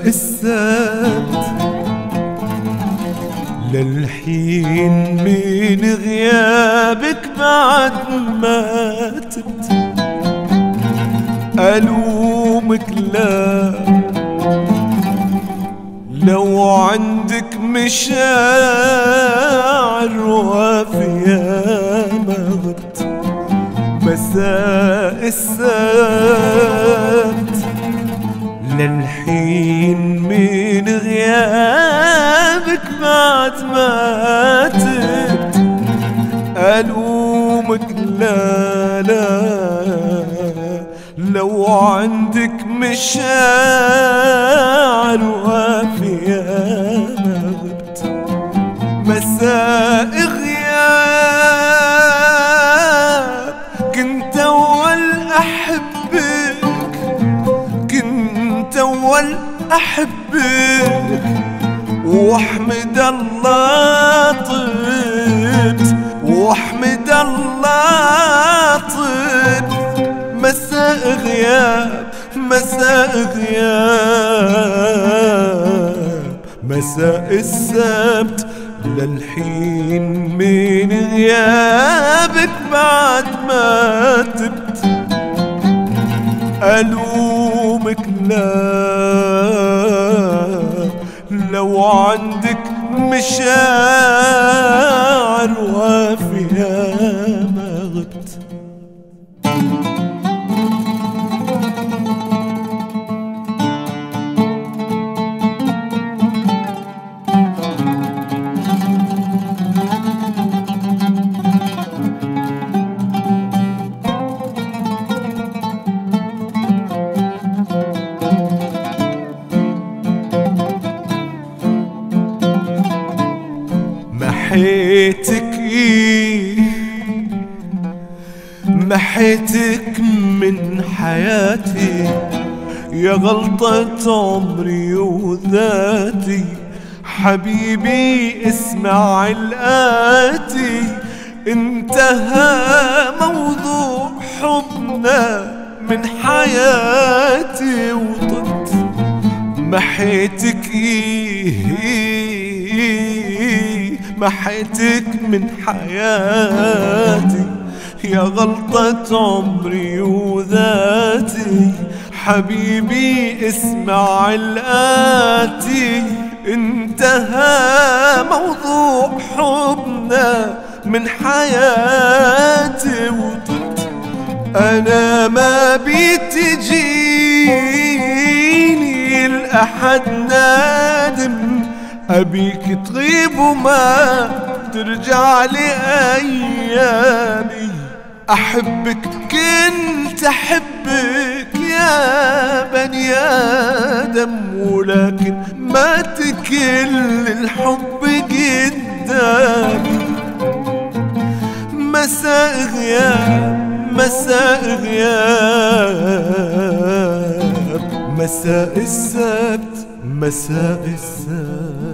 السبت للحين من غيابك بعد ما تبت ألومك لا لو عندك مشاعر وافية ما غبت مساء السبت للحين من غيابك بعد ما تبت ألومك لا لو عندك مشاعر وافية ما غبت مساء غياب كنت أول أحبك كنت أول أحبك واحمد الله طبت واحمد الله طبت مساء غياب مساء غياب مساء السبت للحين من غيابك بعد ما تبت ألومك لا لو عندك مشاعر وافية ما غبت محيتك من حياتي يا غلطة عمري وذاتي حبيبي اسمع الآتي انتهى موضوع حبنا من حياتي وطت محيتك من حياتي يا غلطة عمري وذاتي حبيبي اسمع الآتي انتهى موضوع حبنا من حياتي وطت أنا ما بتجيني الأحد نادم أبيك تغيب وما ترجع لي أيامي أحبك كنت أحبك يا بني آدم ولكن ما تكل الحب قدامي مساء غياب مساء غياب مساء السبت مساء السبت